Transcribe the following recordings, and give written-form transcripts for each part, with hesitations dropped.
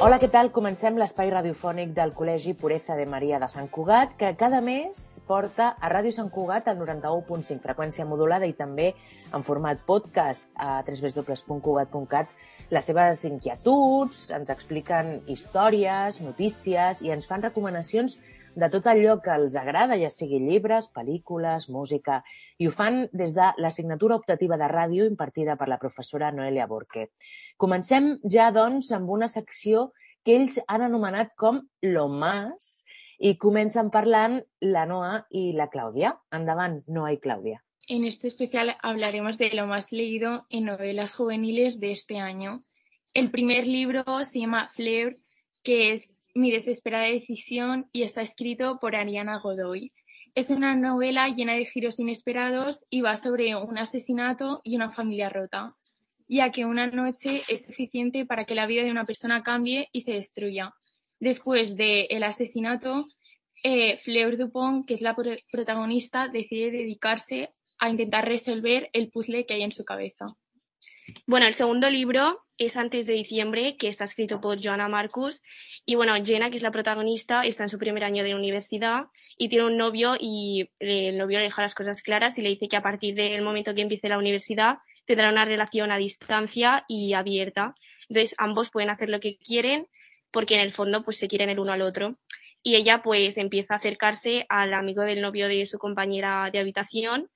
Hola, què tal? Comencem l'espai radiofònic del Col·legi Pureza de Maria de Sant Cugat, que cada mes porta a Ràdio Sant Cugat al 91.5 freqüència modulada i també en format podcast a www.cugat.cat les seves inquietuds, ens expliquen històries, notícies i ens fan recomanacions de tot allò que els agrada, ja sigui llibres, pel·lícules, música, i ho fan des de l'assignatura optativa de ràdio impartida per la professora Noelia Borque. Comencem ja, doncs, amb una secció que ells han anomenat com Lo Más i comencen parlant la Noa y la Claudia. Endavant, Noa y Claudia. En este especial hablaremos de lo más leído en novelas juveniles de este año. El primer libro se llama Fleur, que es Mi desesperada decisión y está escrito por Ariana Godoy. Es una novela llena de giros inesperados y va sobre un asesinato y una familia rota, ya que una noche es suficiente para que la vida de una persona cambie y se destruya. Después del asesinato, Fleur Dupont, que es la protagonista, decide dedicarse a intentar resolver el puzzle que hay en su cabeza. Bueno, el segundo libro es Antes de diciembre, que está escrito por Joanna Marcus. Y bueno, Jenna, que es la protagonista, está en su primer año de universidad y tiene un novio y el novio le deja las cosas claras y le dice que a partir del momento que empiece la universidad tendrá una relación a distancia y abierta. Entonces ambos pueden hacer lo que quieren porque en el fondo pues se quieren el uno al otro. Y ella pues empieza a acercarse al amigo del novio de su compañera de habitación.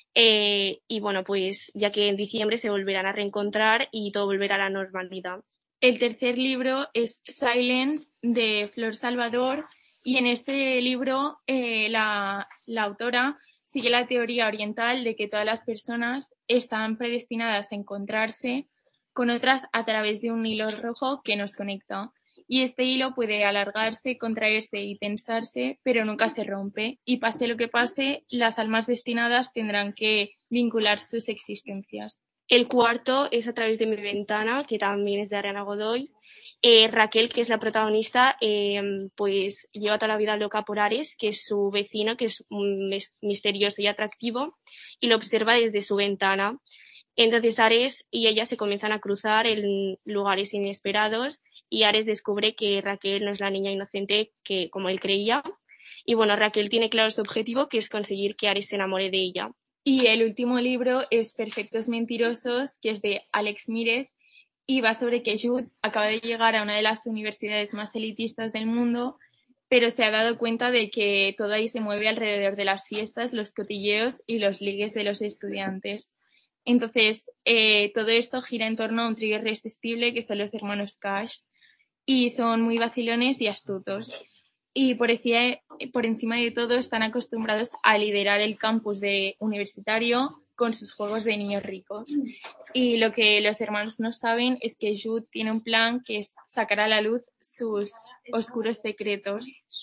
Y bueno, pues ya que en diciembre se volverán a reencontrar y todo volverá a la normalidad. El tercer libro es Silence, de Flor Salvador, y en este libro la autora sigue la teoría oriental de que todas las personas están predestinadas a encontrarse con otras a través de un hilo rojo que nos conecta. Y este hilo puede alargarse, contraerse y tensarse, pero nunca se rompe. Y pase lo que pase, las almas destinadas tendrán que vincular sus existencias. El cuarto es A través de mi ventana, que también es de Ariana Godoy. Raquel, que es la protagonista, pues lleva toda la vida loca por Ares, que es su vecino, que es misterioso y atractivo, y lo observa desde su ventana. Entonces Ares y ella se comienzan a cruzar en lugares inesperados y Ares descubre que Raquel no es la niña inocente que como él creía. Y bueno, Raquel tiene claro su objetivo, que es conseguir que Ares se enamore de ella. Y el último libro es Perfectos Mentirosos, que es de Alex Mírez, y va sobre que Jude acaba de llegar a una de las universidades más elitistas del mundo, pero se ha dado cuenta de que todo ahí se mueve alrededor de las fiestas, los cotilleos y los ligues de los estudiantes. Entonces, todo esto gira en torno a un trío irresistible que son los hermanos Cash, y son muy vacilones y astutos. Y por encima de todo están acostumbrados a liderar el campus universitario con sus juegos de niños ricos. Y lo que los hermanos no saben es que Jude tiene un plan que es sacar a la luz sus oscuros secretos.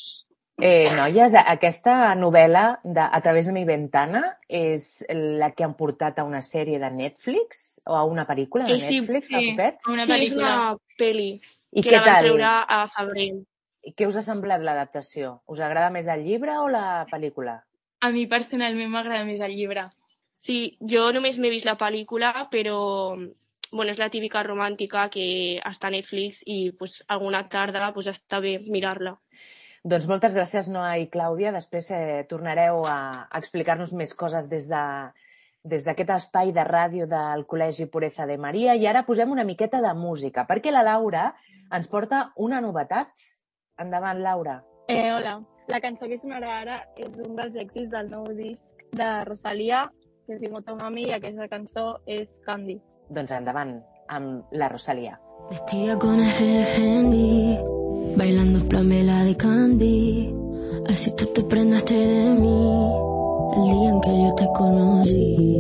Noies, aquesta novel·la de A través de mi ventana és la que han portat a una sèrie de Netflix o a una pel·lícula de Netflix, sí, una pel·lícula. Sí, és una pel·li I que què la van tal? treure a febrer. Què us ha semblat l'adaptació? Us agrada més el llibre o la pel·lícula? A mi personalment m'agrada més el llibre. Sí, jo només m'he vist la pel·lícula, però bueno, és la típica romàntica que està a Netflix i pues, alguna tarda pues, està bé mirar-la. Doncs moltes gràcies, Noa i Clàudia. Després tornareu a explicar-nos més coses des d'aquest espai de ràdio del Col·legi Pureza de Maria. I ara posem una miqueta de música, perquè la Laura ens porta una novetat. Endavant, Laura. Hola. La cançó que sonarà ara és un dels èxits del nou disc de Rosalía, que es diu Motomami, i aquesta cançó és Candy. Doncs endavant, amb la Rosalía. Vestida con ese de Fendi, bailando flamela de Candy, así tú te prendaste de mí, el día en que yo te conocí.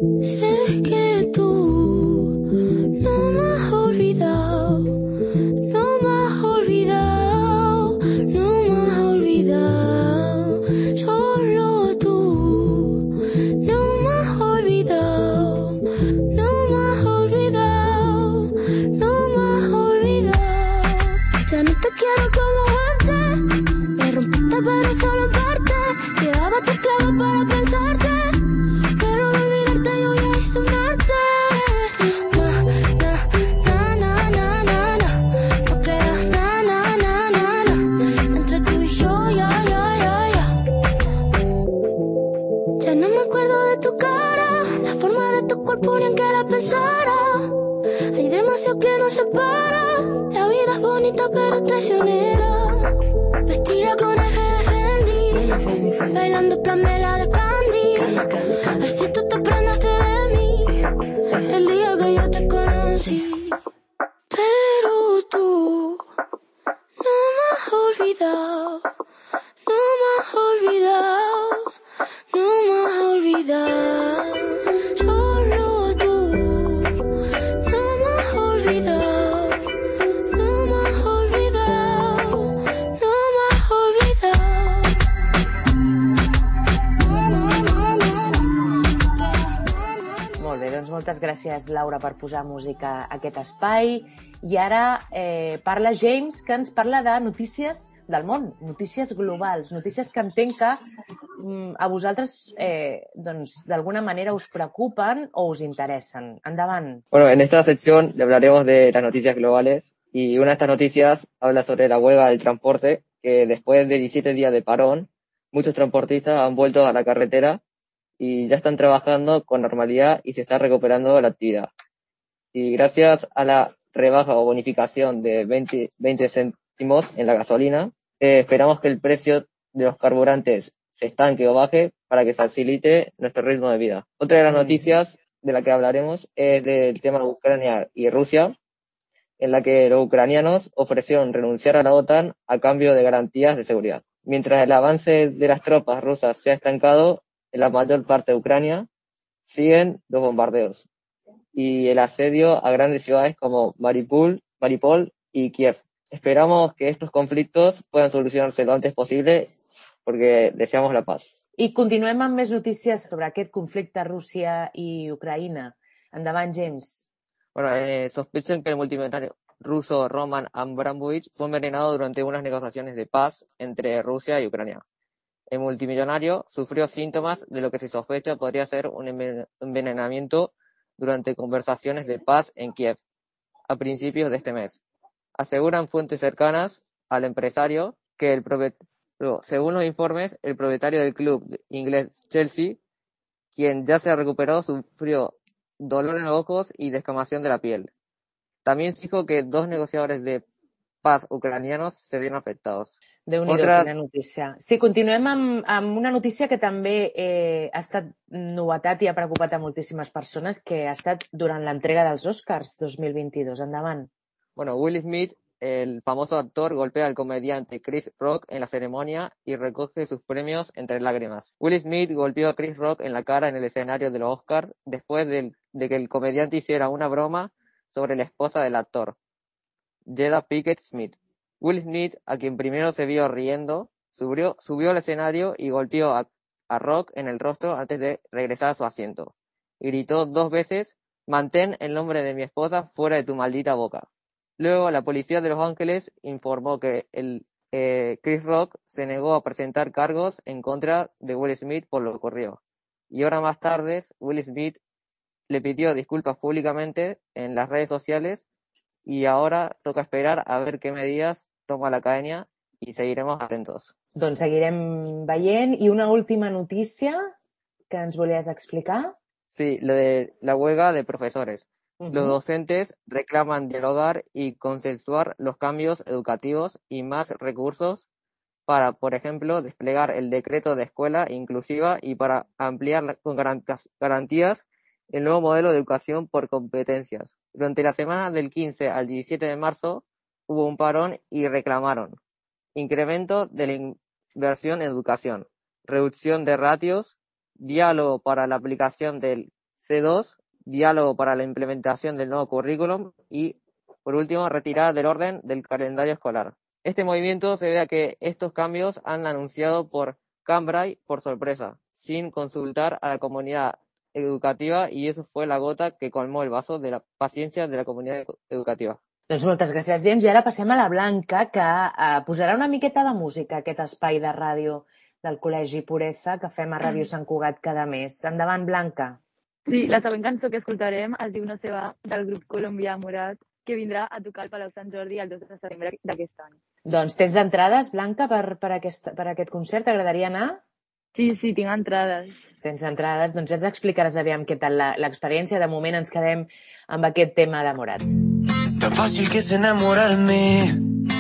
Sé que tú no me has olvidado, no me has olvidado, no me has olvidado, solo tú no me has olvidado, no me has olvidado, no me has olvidado. Ya no te quiero como antes, me rompiste pero solo en parte, quedaba tu clave para pensarte, pero de olvidarte yo ya hice un arte. Na, na, na, na, na, na, no queda nada. bonita pero traicionera, vestida con eje de Fendi, bailando plamela de Candy. Así tú te prendaste de mí el día que yo te conocí. Pero tú no me has olvidado, no me has olvidado, no me has olvidado. Solo tú no me has olvidado, no me has olvidado, no me has olvidado. Molt bé, doncs moltes gràcies, Laura, per posar música a aquest espai. I ara parla James, que ens parla de notícies del món, notícies globals, notícies que entenc que a vosaltres doncs, d'alguna manera us preocupen o us interessen. Endavant. Bueno, en esta sección le hablaremos de las noticias globales y una de estas noticias habla sobre la huelga del transporte, que después de 17 días de parón, muchos transportistas han vuelto a la carretera y ya están trabajando con normalidad y se está recuperando la actividad. Y gracias a la rebaja o bonificación de 20 céntimos en la gasolina, esperamos que el precio de los carburantes se estanque o baje para que facilite nuestro ritmo de vida. Otra de las noticias de la que hablaremos es del tema de Ucrania y Rusia, en la que los ucranianos ofrecieron renunciar a la OTAN a cambio de garantías de seguridad. Mientras el avance de las tropas rusas se ha estancado en la mayor parte de Ucrania, siguen los bombardeos y el asedio a grandes ciudades como Mariupol y Kiev. Esperamos que estos conflictos puedan solucionarse lo antes posible porque deseamos la paz. I continuem amb més notícies sobre aquest conflicte Rússia i Ucraïna. Endavant, James. Bueno, sospechan que el multimillonario ruso Roman Abramovich fue envenenado durante unas negociaciones de paz entre Rusia y Ucrania. El multimillonario sufrió síntomas de lo que se sospecha podría ser un envenenamiento durante conversaciones de paz en Kiev a principios de este mes. Aseguran fuentes cercanas al empresario que según los informes, el propietario del club inglés Chelsea, quien ya se recuperó, sufrió dolor en los ojos y descamación de la piel. También se dijo que 2 negociadores de paz ucranianos se vieron afectados. Déu-n'hi-do, quina notícia. Sí, continuem amb una notícia que també ha estat novetat i ha preocupat a moltíssimes persones, que ha estat durant l'entrega dels Oscars 2022. Endavant. Bueno, Will Smith, el famoso actor, golpea al comediante Chris Rock en la ceremonia y recoge sus premios entre lágrimas. Will Smith golpeó a Chris Rock en la cara en el escenario de los Oscars después de que el comediante hiciera una broma sobre la esposa del actor, Jada Pinkett Smith. Will Smith, a quien primero se vio riendo, subió al escenario y golpeó a Rock en el rostro antes de regresar a su asiento. Y gritó 2 veces: «Mantén el nombre de mi esposa fuera de tu maldita boca». Luego, la policía de Los Ángeles informó que Chris Rock se negó a presentar cargos en contra de Will Smith por lo ocurrido. Y horas más tarde, Will Smith le pidió disculpas públicamente en las redes sociales y ahora toca esperar a ver qué medidas toma la academia y seguiremos atentos. Doncs seguirem veient. I una última notícia que ens volies explicar? Sí, lo de la huelga de profesores. Los docentes reclaman dialogar y consensuar los cambios educativos y más recursos para, por ejemplo, desplegar el decreto de escuela inclusiva y para ampliar con garantías el nuevo modelo de educación por competencias. Durante la semana del 15 al 17 de marzo hubo un parón y reclamaron incremento de la inversión en educación, reducción de ratios, diálogo para la aplicación del C2, diálogo para la implementación del nuevo currículum y, por último, retirada del orden del calendario escolar. Este movimiento se debe a que estos cambios han anunciado por Cambrai por sorpresa, sin consultar a la comunidad educativa, y eso fue la gota que colmó el vaso de la paciencia de la comunidad educativa. Doncs moltes gràcies, James. I ara passem a la Blanca, que posarà una miqueta de música a aquest espai de ràdio del Col·legi Pureza que fem a Ràdio Sant Cugat cada mes. Endavant, Blanca. Sí, la següent cançó que escoltarem es diu No se va, del grup colombià Morat, que vindrà a tocar al Palau Sant Jordi el 2 de setembre d'aquest any. Doncs tens entrades, Blanca, per aquest concert? T'agradaria anar? Sí, tinc entrades. Tens entrades, doncs ja ens explicaràs aviam què tal l'experiència. De moment ens quedem amb aquest tema de Morat. Tan fácil que es enamorarme,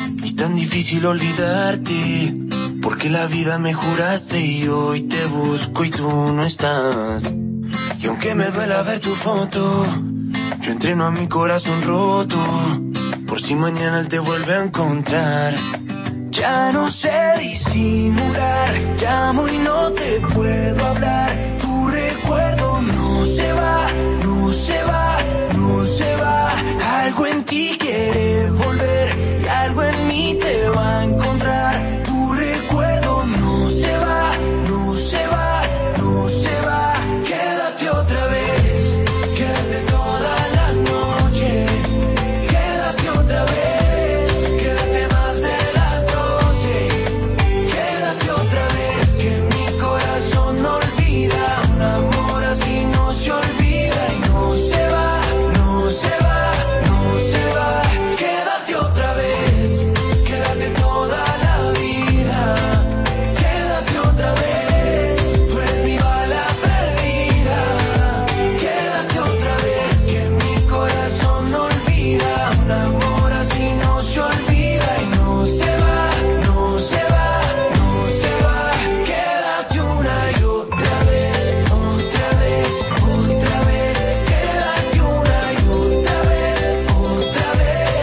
tan difícil olvidarte, porque la vida me juraste y hoy te busco y tú no estás. Y aunque me duela ver tu foto, yo entreno a mi corazón roto, por si mañana él te vuelve a encontrar. Ya no sé disimular, llamo y no te puedo hablar. Tu recuerdo no se va, no se va, no se va. Algo en ti quiere volver y algo en mí te va a encontrar. Tu recuerdo no se va, no se va, no se va. Quédate otra vez, quédate toda la noche. Quédate otra vez, quédate más de las 12. Quédate otra vez, que mi corazón no olvida. Un amor así no se olvida y no se va, no se va, no se va. Quédate otra vez, quédate toda la vida. Quédate otra vez, tú eres mi bala perdida. Quédate otra vez, que mi corazón no olvida. Un amor así no se olvida y no se va, no se va, no se va. Quédate una y otra vez, otra vez, otra vez. Quédate una y otra vez, otra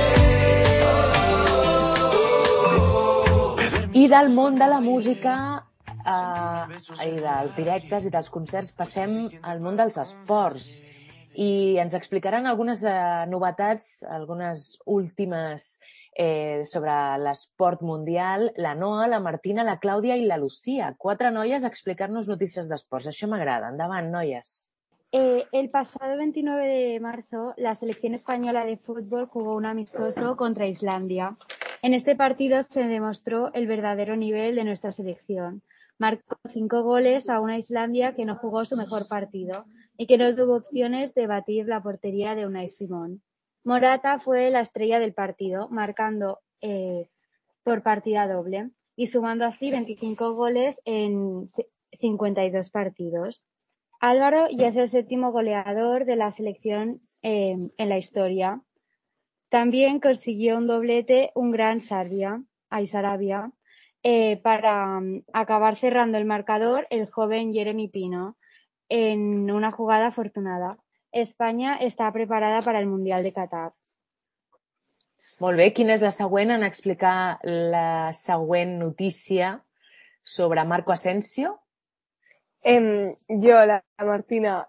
vez. I del món de la música i dels directes i dels concerts passem al món dels esports i ens explicaran algunes novetats, algunes últimes sobre l'esport mundial, la Noa, la Martina, la Clàudia i la Lucía. 4 noies a explicar-nos notícies d'esports. Això m'agrada. Endavant, noies. El pasado 29 de marzo, la selección española de fútbol jugó un amistoso contra Islandia. En este partido se demostró el verdadero nivel de nuestra selección. Marcó 5 goles a una Islandia que no jugó su mejor partido y que no tuvo opciones de batir la portería de Unai Simón. Morata fue la estrella del partido, marcando por partida doble y sumando así 25 goles en 52 partidos. Álvaro ya es el 7º goleador de la selección en la historia. También consiguió un doblete un gran Sarabia, para acabar cerrando el marcador el joven Jeremy Pino en una jugada afortunada. España está preparada para el Mundial de Qatar. Molt bé, quina és la següent en explicar la següent notícia sobre Marco Asensio? Yo, la Martina.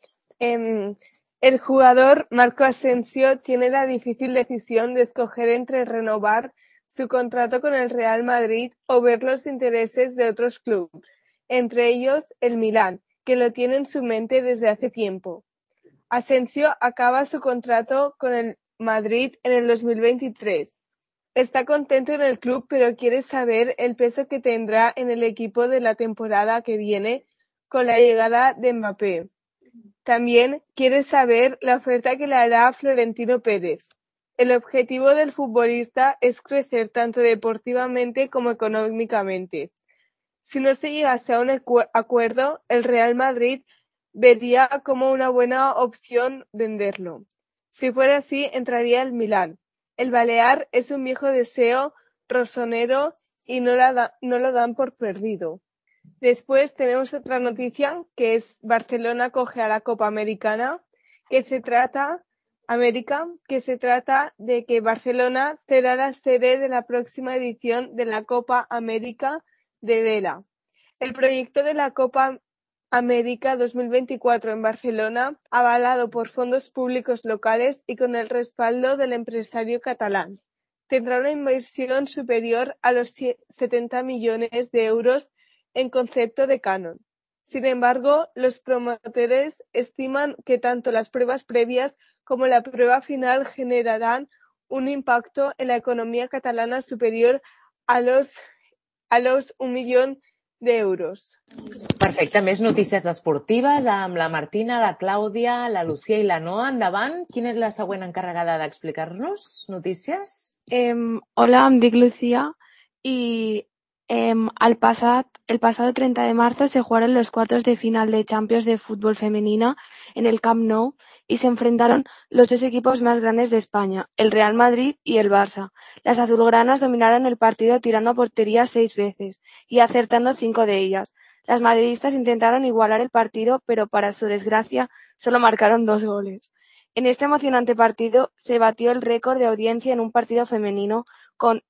El jugador Marco Asensio tiene la difícil decisión de escoger entre renovar su contrato con el Real Madrid o ver los intereses de otros clubes, entre ellos el Milán, que lo tiene en su mente desde hace tiempo. Asensio acaba su contrato con el Madrid en el 2023. Está contento en el club, pero quiere saber el peso que tendrá en el equipo de la temporada que viene con la llegada de Mbappé. También quiere saber la oferta que le hará Florentino Pérez. El objetivo del futbolista es crecer tanto deportivamente como económicamente. Si no se llegase a un acuerdo, el Real Madrid vería como una buena opción venderlo. Si fuera así, entraría el Milán. El balear es un viejo deseo rosonero y no lo dan por perdido. Después tenemos otra noticia, que es Barcelona coge a la Copa Americana, que se trata de que Barcelona será la sede de la próxima edición de la Copa América de vela. El proyecto de la Copa América 2024 en Barcelona, avalado por fondos públicos locales y con el respaldo del empresario catalán, tendrá una inversión superior a los 70 millones de euros en concepto de canon. Sin embargo, los promotores estiman que tanto las pruebas previas como la prueba final generarán un impacto en la economía catalana superior a los 1 millón d'euros. Perfecte, més notícies esportives amb la Martina, la Clàudia, la Lucía i la Noa. Endavant, quina és la següent encarregada d'explicar-nos notícies? Hola, em dic Lucía y el pasado 30 de marzo se jugaron los cuartos de final de Champions de fútbol femenina en el Camp Nou y se enfrentaron los dos equipos más grandes de España, el Real Madrid y el Barça. Las azulgranas dominaron el partido tirando a portería 6 veces y acertando 5 de ellas. Las madridistas intentaron igualar el partido, pero para su desgracia solo marcaron 2 goles. En este emocionante partido se batió el récord de audiencia en un partido femenino con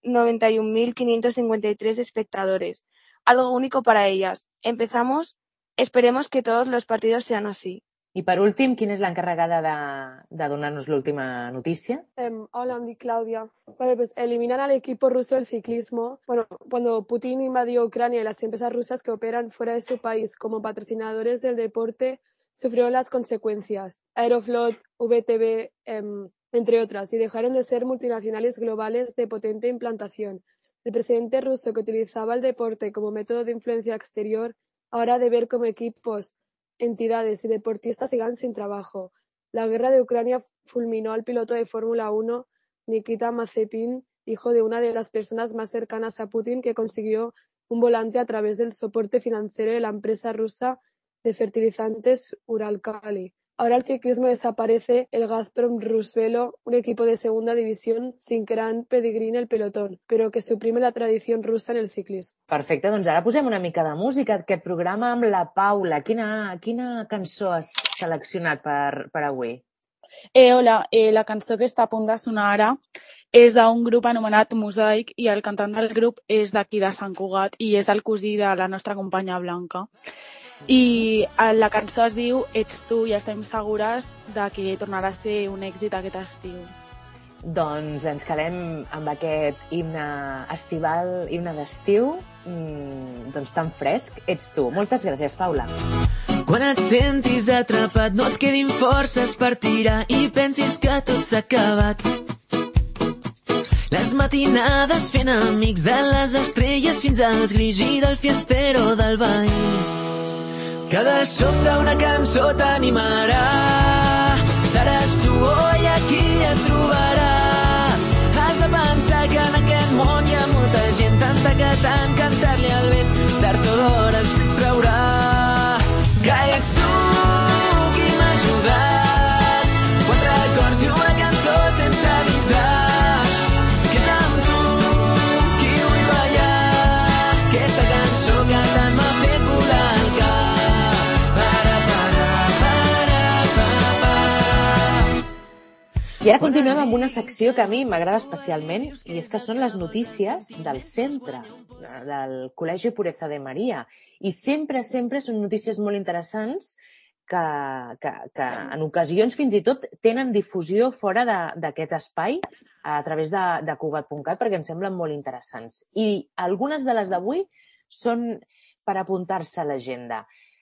91.553 espectadores, algo único para ellas. Empezamos, esperemos que todos los partidos sean así. I per últim, ¿quién és l'encarregada de donar-nos l'última notícia? Hola, me Claudia. Vale, pues eliminan al equipo ruso del ciclismo. Bueno, cuando Putin invadió Ucrania y las empresas rusas que operan fuera de su país como patrocinadores del deporte sufrieron las consecuencias. Aeroflot, VTB, entre otras, y dejaron de ser multinacionales globales de potente implantación. El presidente ruso, que utilizaba el deporte como método de influencia exterior, ahora ha de ver cómo equipos, entidades y deportistas sigan sin trabajo. La guerra de Ucrania fulminó al piloto de Fórmula 1, Nikita Mazepin, hijo de una de las personas más cercanas a Putin, que consiguió un volante a través del soporte financiero de la empresa rusa de fertilizantes Uralkali. Ahora el ciclismo desaparece el Gazprom Rusvelo, un equipo de segunda división sin gran pedigrí en el pelotón, pero que suprime la tradición rusa en el ciclismo. Perfecte, doncs ara posem una mica de música. Aquest programa amb la Paula. Quina cançó has seleccionat per avui? Hola, la cançó que està a punt de sonar ara és d'un grup anomenat Mosaic i el cantant del grup és d'aquí de Sant Cugat i és el cosí de la nostra companya Blanca. I la cançó es diu Ets tu i estem segures de que tornarà a ser un èxit aquest estiu. Doncs ens quedem amb aquest himne estival, himne d'estiu, doncs tan fresc. Ets tu. Moltes gràcies, Paula. Quan et sentis atrapat, no et quedin forces per tirar i pensis que tot s'ha acabat. Les matinades fent amics de les estrelles fins als grills i del fiestero del veí. Cada som d'una cançó t'animarà. Seràs tu oi qui et trobarà. Has de pensar que en aquest món hi ha molta gent, tanta que tant cantar-li al vent, tard o d'hora els fruits traurà. Que ets tu qui m'ha ajudat, 4 acords i una cançó sense avisar, que és amb tu qui vull ballar, aquesta cançó que tant m'ha fet volar el cap. I ara continuem amb una secció que a mi m'agrada especialment, i és que són les notícies del centre, del Col·legi Pureza de Maria. I sempre són notícies molt interessants que en ocasions fins i tot tenen difusió fora d'aquest espai a través de Cugat.cat perquè em semblen molt interessants. I algunes de les d'avui són per apuntar-se a l'agenda.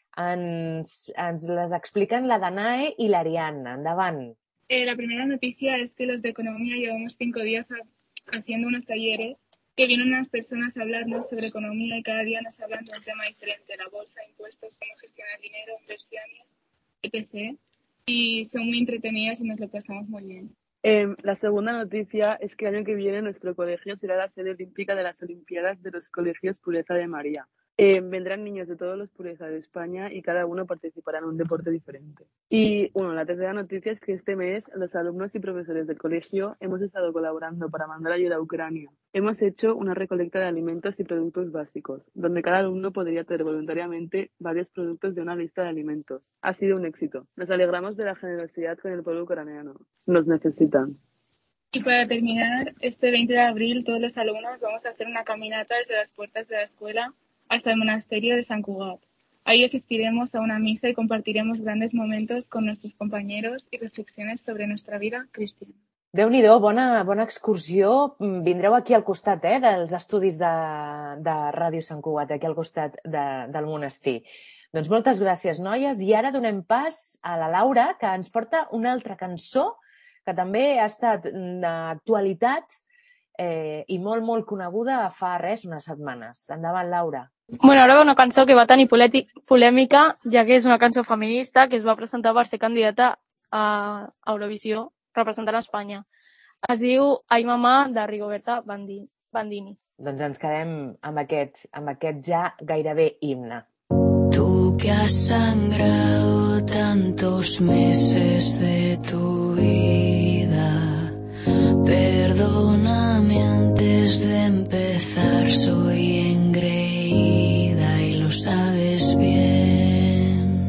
Ens les expliquen la Danae i l'Ariadna. Endavant. La primera noticia es que los de Economía llevamos 5 días haciendo unos talleres que vienen unas personas a hablarnos sobre economía y cada día nos hablan de un tema diferente, la bolsa, impuestos, cómo gestionar dinero, inversiones, etc. Y son muy entretenidas y nos lo pasamos muy bien. La segunda noticia es que el año que viene nuestro colegio será la sede olímpica de las Olimpiadas de los Colegios Pureza de María. Vendrán niños de todos los Pureza de España y cada uno participará en un deporte diferente. Y la tercera noticia es que este mes los alumnos y profesores del colegio hemos estado colaborando para mandar ayuda a Ucrania. Hemos hecho una recolecta de alimentos y productos básicos, donde cada alumno podría traer voluntariamente varios productos de una lista de alimentos. Ha sido un éxito. Nos alegramos de la generosidad con el pueblo ucraniano. Nos necesitan. Y para terminar, este 20 de abril todos los alumnos vamos a hacer una caminata desde las puertas de la escuela hasta el monasterio de Sant Cugat. Ahí asistiremos a una misa y compartiremos grandes momentos con nuestros compañeros y reflexiones sobre nuestra vida cristiana. Déu-n'hi-do, bona excursió. Vindreu aquí al costat dels estudis de Ràdio Sant Cugat, aquí al costat del monestir. Doncs moltes gràcies, noies. I ara donem pas a la Laura, que ens porta una altra cançó que també ha estat d'actualitat i molt coneguda fa unes setmanes. Endavant, Laura. Bueno, ara va una cançó que va tenir polèmica, ja que és una cançó feminista que es va presentar per ser candidata a Eurovisió, representant Espanya. Es diu Ai Mamà, de Rigoberta Bandini. Doncs ens quedem amb aquest ja gairebé himne. Tu que has sangrado tantos meses de tu vida. Perdóname antes de empezar, soy engreída y lo sabes bien.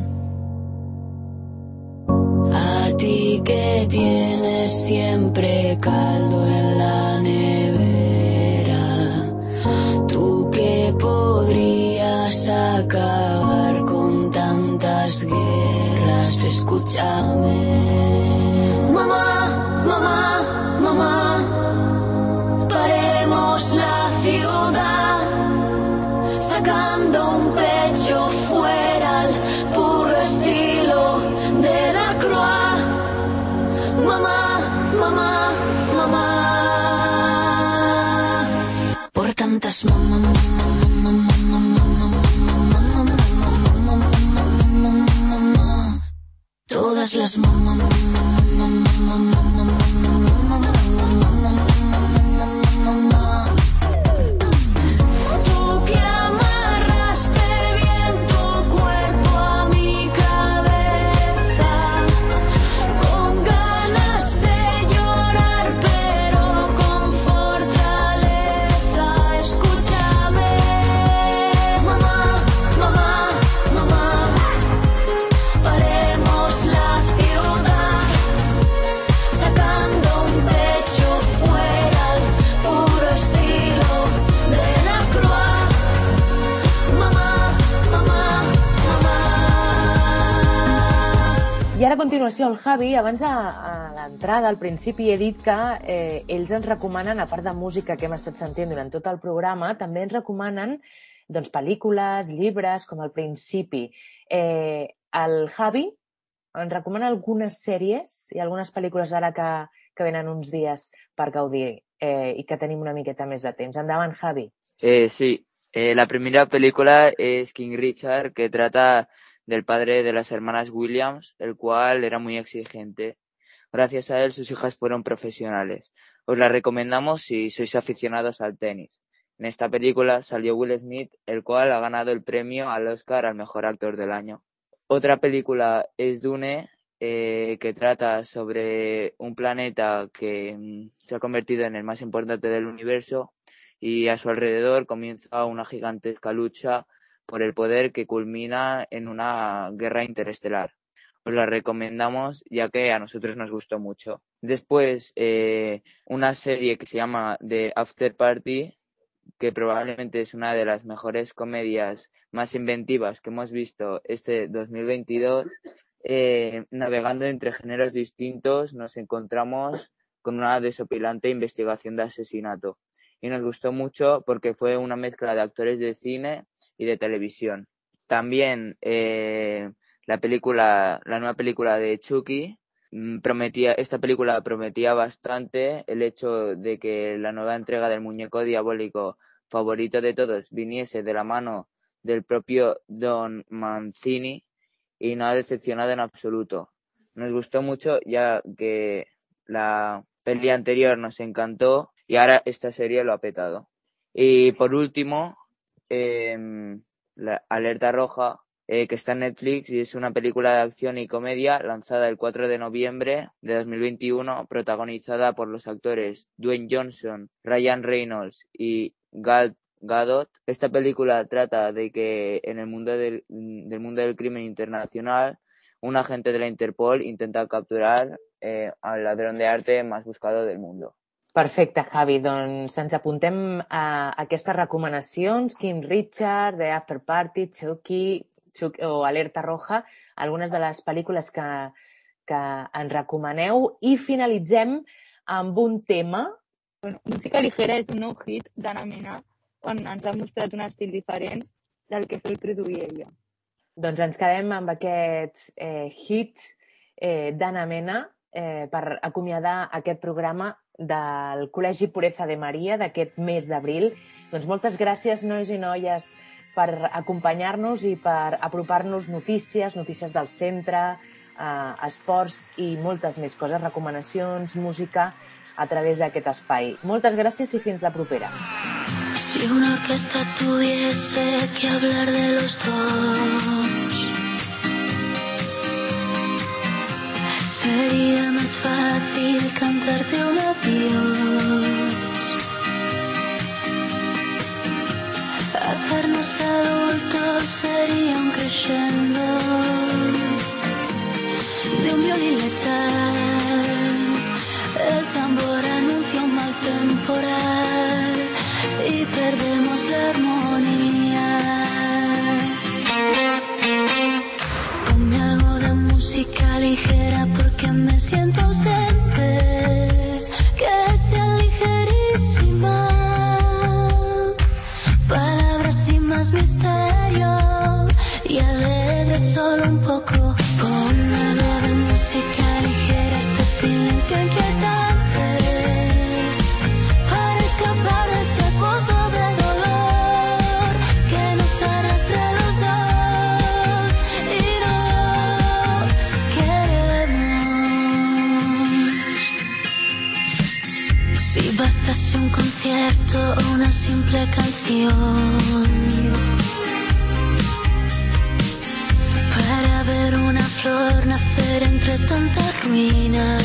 A ti que tienes siempre caldo en la nevera, tú que podrías acabar con tantas guerras, escúchame. Mamá, mamá, mamá, paremos la ciudad, sacando un pecho fuera al puro estilo de la Croix. Mamá, mamá, mamá, por tantas mamá, mamá, todas las mamá, tú que amarraste bien tu cuerpo a mi cabeza, con ganas de llorar pero con fortaleza, escúchame. Mamá, mamá, mamá, paremos la ciudad, sacando un pecho fuera al puro estilo de la Croix. Mamá, mamá, mamá. I ara a continuació el Javi. Abans a l'entrada, al principi, he dit que ells ens recomanen, a part de música que hem estat sentint durant tot el programa, també ens recomanen doncs, pel·lícules, llibres, com al principi. El Javi ens recomana algunes sèries i algunes pel·lícules ara que venen uns dies per gaudir i que tenim una miqueta més de temps. Endavant, Javi. Sí, la primera película es King Richard, que trata del padre de las hermanas Williams, el cual era muy exigente. Gracias a él, sus hijas fueron profesionales. Os la recomendamos si sois aficionados al tenis. En esta película salió Will Smith, el cual ha ganado el premio al Oscar al mejor actor del año. Otra película es Dune, que trata sobre un planeta que se ha convertido en el más importante del universo y a su alrededor comienza una gigantesca lucha por el poder que culmina en una guerra interestelar. Os la recomendamos ya que a nosotros nos gustó mucho. Después, una serie que se llama The After Party, que probablemente es una de las mejores comedias más inventivas que hemos visto este 2022. Navegando entre géneros distintos nos encontramos con una desopilante investigación de asesinato. Y nos gustó mucho porque fue una mezcla de actores de cine y de televisión. También la nueva película de Chucky, esta película prometía bastante el hecho de que la nueva entrega del muñeco diabólico favorito de todos viniese de la mano del propio Don Mancini y no ha decepcionado en absoluto. Nos gustó mucho ya que la peli anterior nos encantó y ahora esta serie lo ha petado. Y por último, la Alerta Roja, que está en Netflix y es una película de acción y comedia lanzada el 4 de noviembre de 2021, protagonizada por los actores Dwayne Johnson, Ryan Reynolds y Gal Gadot. Esta película trata de que en el mundo del crimen internacional, un agente de la Interpol intenta capturar al ladrón de arte más buscado del mundo. Perfecte, Javi. Doncs ens apuntem a aquestes recomanacions, King Richard, The After Party, Chucky o Alerta Roja, algunes de les pel·lícules que ens recomaneu, i finalitzem amb un tema. Bueno, Música ligera és un nou hit d'Anna Mena, on ens ha mostrat un estil diferent del que sol produir ella. Doncs ens quedem amb aquest hit d'Anna Mena per acomiadar aquest programa del Col·legi Pureza de Maria d'aquest mes d'abril. Doncs moltes gràcies, nois i noies, per acompanyar-nos i per apropar-nos notícies del centre, esports i moltes més coses, recomanacions, música, a través d'aquest espai. Moltes gràcies i fins la propera. Si una orquesta tuviese que hablar de los dos, Sería más fácil cantarte un adiós, hacernos adultos sería un crescendo de un violín letal. El tambor anuncia un mal temporal y perdemos la armonía. Ponme algo de música ligera porque me siento ausente, que sea ligerísima, palabras sin más misterio y alegre solo un poco. Ponme algo de música ligera, este silencio inquietante, para escapar de este pozo de dolor que nos arrastra a los dos y no queremos. Si bastase un concierto o una simple canción para ver una flor nacer entre tanta ruina,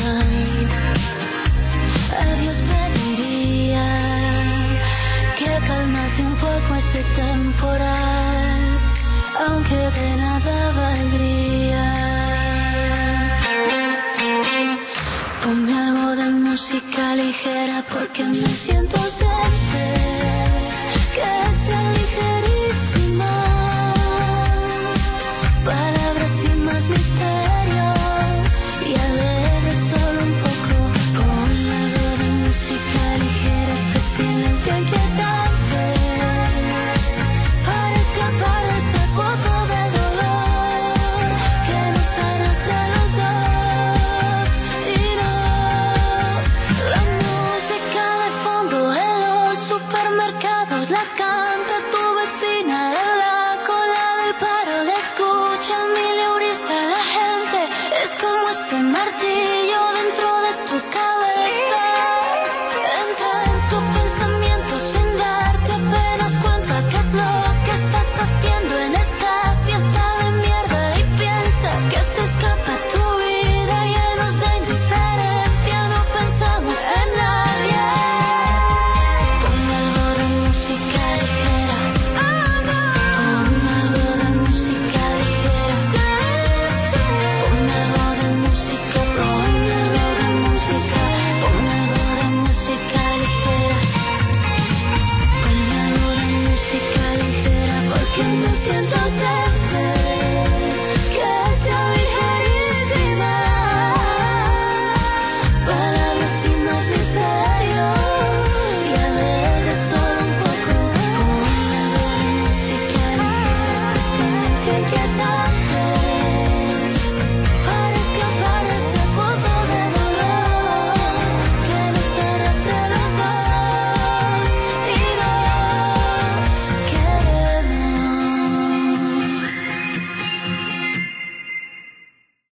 a Dios pediría que calmase un poco este temporal, aunque de nada valdría. Ponme algo de música ligera porque me siento ausente, que sea ligera.